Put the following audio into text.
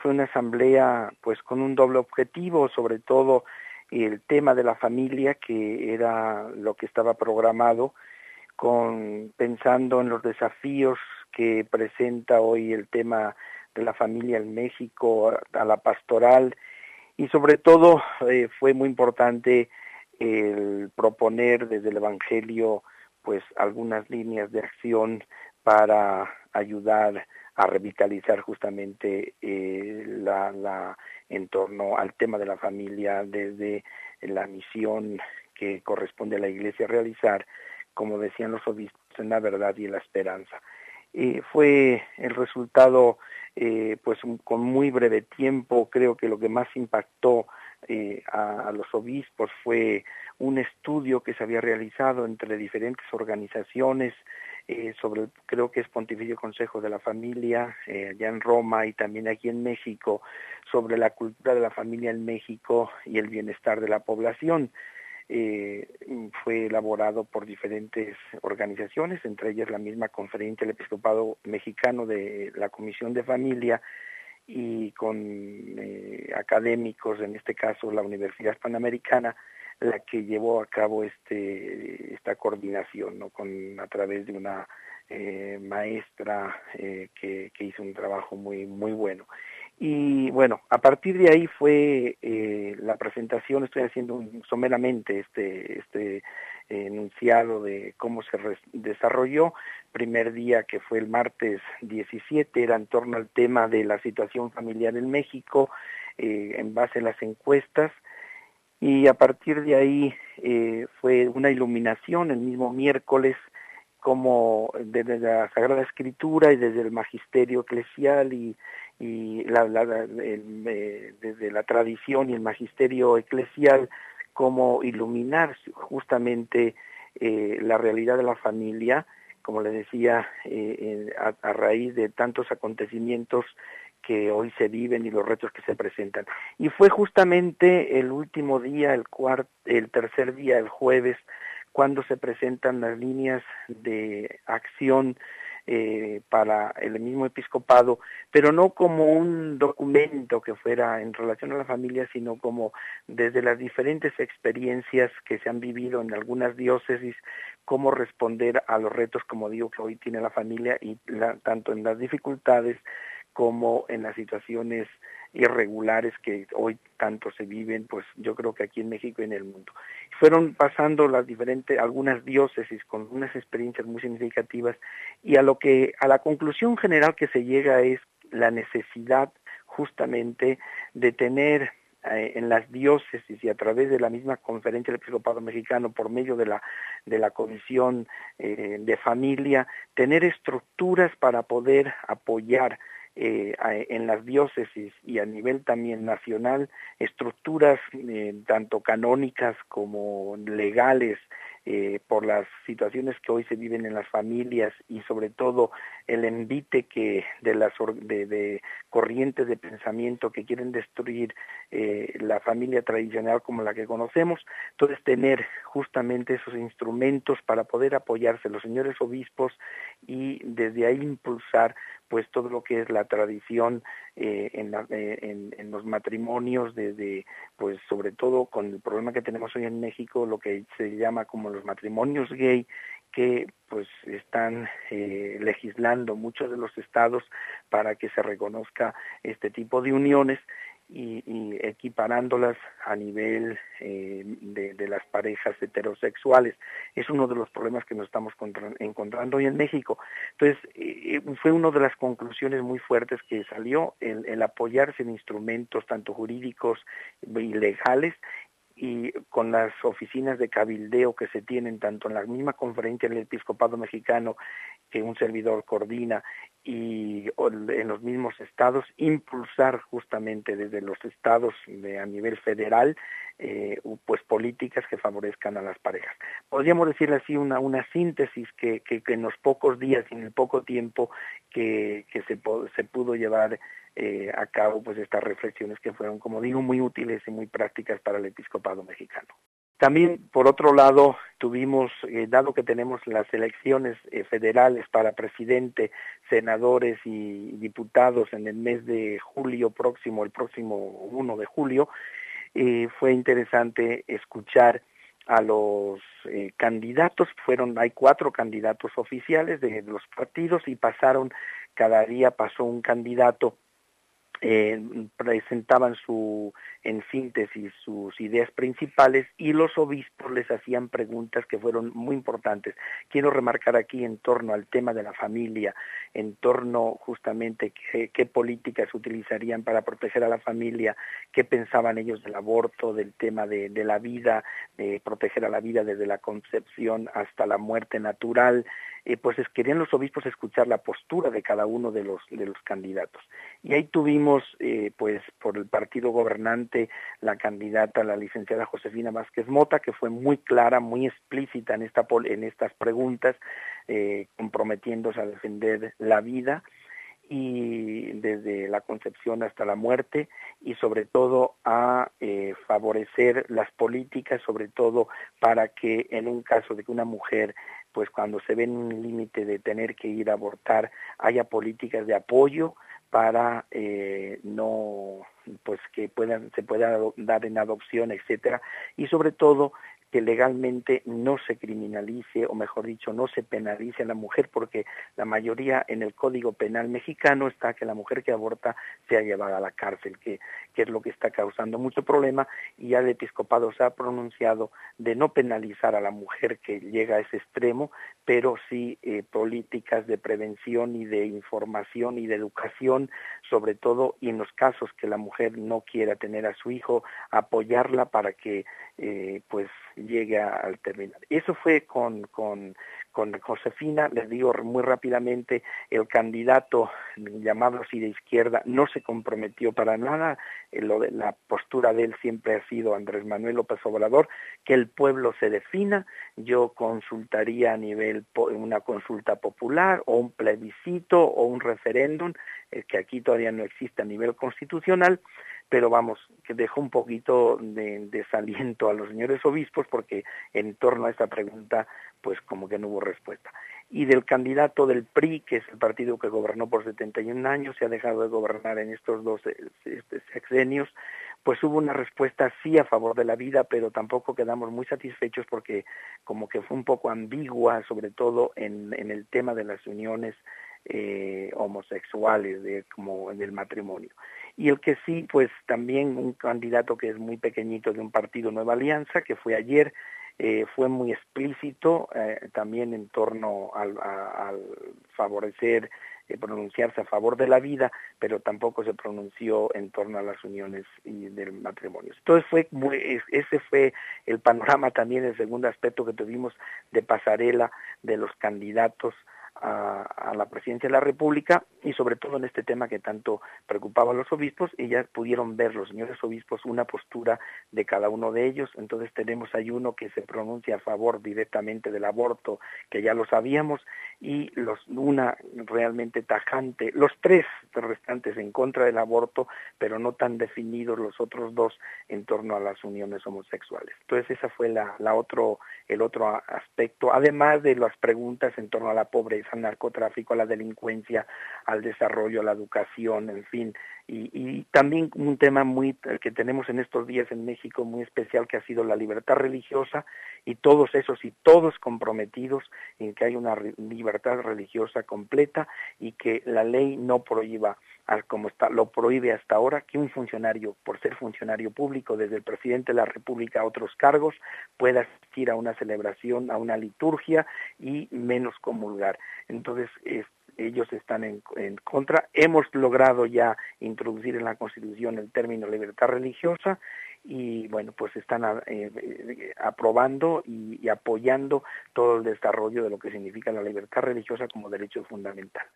fue una asamblea pues con un doble objetivo, sobre todo el tema de la familia, que era lo que estaba programado, pensando en los desafíos que presenta hoy el tema de la familia en México, a la pastoral, y sobre todo fue muy importante el proponer desde el Evangelio pues algunas líneas de acción para ayudar a revitalizar justamente en torno al tema de la familia desde la misión que corresponde a la Iglesia realizar, como decían los obispos, en la verdad y en la esperanza. Fue el resultado pues con muy breve tiempo. Creo que lo que más impactó a los obispos fue un estudio que se había realizado entre diferentes organizaciones creo que es Pontificio Consejo de la Familia, allá en Roma y también aquí en México, sobre la cultura de la familia en México y el bienestar de la población. Fue elaborado por diferentes organizaciones, entre ellas la misma Conferencia del Episcopado Mexicano de la Comisión de Familia, y con académicos, en este caso la Universidad Panamericana, la que llevó a cabo esta coordinación, ¿no? A través de una maestra que hizo un trabajo muy muy bueno. Y bueno, a partir de ahí fue la presentación. Estoy haciendo someramente este enunciado de cómo se desarrolló. Primer día, que fue el martes 17, era en torno al tema de la situación familiar en México, en base a las encuestas, y a partir de ahí fue una iluminación el mismo miércoles, como desde la Sagrada Escritura y desde el magisterio eclesial y desde la tradición y el magisterio eclesial, como iluminar justamente la realidad de la familia, como le decía, a raíz de tantos acontecimientos que hoy se viven y los retos que se presentan. Y fue justamente el último día, el tercer día, el jueves, cuando se presentan las líneas de acción para el mismo episcopado, pero no como un documento que fuera en relación a la familia, sino como desde las diferentes experiencias que se han vivido en algunas diócesis, cómo responder a los retos, como digo, que hoy tiene la familia, y tanto en las dificultades como en las situaciones irregulares que hoy tanto se viven, pues yo creo que aquí en México y en el mundo. Fueron pasando algunas diócesis con unas experiencias muy significativas, y a la conclusión general que se llega es la necesidad justamente de tener en las diócesis y a través de la misma Conferencia del Episcopado Mexicano, por medio de la Comisión de Familia, tener estructuras para poder apoyar en las diócesis y a nivel también nacional, estructuras tanto canónicas como legales, por las situaciones que hoy se viven en las familias, y sobre todo el envite de corrientes de pensamiento que quieren destruir la familia tradicional como la que conocemos. Entonces, tener justamente esos instrumentos para poder apoyarse los señores obispos y desde ahí impulsar pues todo lo que es la tradición en los matrimonios, desde pues sobre todo con el problema que tenemos hoy en México, lo que se llama como los matrimonios gay, que pues están legislando muchos de los estados para que se reconozca este tipo de uniones, y equiparándolas a nivel de las parejas heterosexuales. Es uno de los problemas que nos estamos encontrando hoy en México. Entonces, fue una de las conclusiones muy fuertes que salió, el apoyarse en instrumentos tanto jurídicos y legales, y con las oficinas de cabildeo que se tienen tanto en la misma Conferencia del Episcopado Mexicano, que un servidor coordina, y en los mismos estados, impulsar justamente desde los estados a nivel federal pues políticas que favorezcan a las parejas. Podríamos decirle así una síntesis que en los pocos días y en el poco tiempo que se pudo llevar a cabo pues estas reflexiones, que fueron, como digo, muy útiles y muy prácticas para el episcopado mexicano. También, por otro lado, tuvimos, dado que tenemos las elecciones federales para presidente, senadores y diputados en el mes de julio próximo, el próximo 1 de julio, fue interesante escuchar a los candidatos. Hay 4 candidatos oficiales de los partidos y cada día pasó un candidato, presentaban en síntesis sus ideas principales y los obispos les hacían preguntas que fueron muy importantes. Quiero remarcar aquí en torno al tema de la familia, en torno justamente qué políticas utilizarían para proteger a la familia, qué pensaban ellos del aborto, del tema de la vida, de proteger a la vida desde la concepción hasta la muerte natural. Pues querían los obispos escuchar la postura de cada uno de los candidatos. Y ahí tuvimos, pues por el partido gobernante, la candidata, la licenciada Josefina Vázquez Mota, que fue muy clara, muy explícita en estas preguntas, comprometiéndose a defender la vida y desde la concepción hasta la muerte, y sobre todo a favorecer las políticas, sobre todo para que en un caso de que una mujer, pues cuando se ve en un límite de tener que ir a abortar, haya políticas de apoyo para no, pues que se pueda dar en adopción, etcétera, y sobre todo que legalmente no se criminalice, o mejor dicho, no se penalice a la mujer, porque la mayoría en el Código Penal mexicano está que la mujer que aborta sea llevada a la cárcel, que es lo que está causando mucho problema, y ya el episcopado se ha pronunciado de no penalizar a la mujer que llega a ese extremo, pero sí políticas de prevención y de información y de educación, sobre todo, y en los casos que la mujer no quiera tener a su hijo, apoyarla para que pues llegue al terminar. Eso fue con Josefina. Les digo muy rápidamente, el candidato llamado así de izquierda no se comprometió para nada. La postura de él siempre ha sido Andrés Manuel López Obrador, que el pueblo se defina. Yo consultaría a nivel una consulta popular o un plebiscito o un referéndum, que aquí todavía no existe a nivel constitucional, pero vamos, que dejó un poquito de desaliento a los señores obispos, porque en torno a esta pregunta pues como que no hubo respuesta. Y del candidato del PRI, que es el partido que gobernó por 71 años, se ha dejado de gobernar en estos 2 sexenios, pues hubo una respuesta sí a favor de la vida, pero tampoco quedamos muy satisfechos porque como que fue un poco ambigua, sobre todo en el tema de las uniones homosexuales, como en el matrimonio. Y el que sí, pues también un candidato que es muy pequeñito de un partido Nueva Alianza, que fue ayer, fue muy explícito también en torno al favorecer, pronunciarse a favor de la vida, pero tampoco se pronunció en torno a las uniones y del matrimonio. Entonces ese fue el panorama también, el segundo aspecto que tuvimos de pasarela de los candidatos a la presidencia de la República, y sobre todo en este tema que tanto preocupaba a los obispos, y ya pudieron ver los señores obispos una postura de cada uno de ellos. Entonces tenemos ahí uno que se pronuncia a favor directamente del aborto, que ya lo sabíamos, y una realmente tajante, los 3 restantes en contra del aborto, pero no tan definidos los otros 2 en torno a las uniones homosexuales. Entonces esa fue el otro aspecto, además de las preguntas en torno a la pobreza, al narcotráfico, a la delincuencia, al desarrollo, a la educación, en fin, y también un tema que tenemos en estos días en México muy especial, que ha sido la libertad religiosa, y todos comprometidos en que hay una libertad religiosa completa y que la ley no prohíba, como lo prohíbe hasta ahora, que un funcionario, por ser funcionario público, desde el presidente de la República a otros cargos, pueda asistir a una celebración, a una liturgia y menos comulgar. Entonces, ellos están en contra. Hemos logrado ya introducir en la Constitución el término libertad religiosa, y bueno, pues están aprobando y apoyando todo el desarrollo de lo que significa la libertad religiosa como derecho fundamental.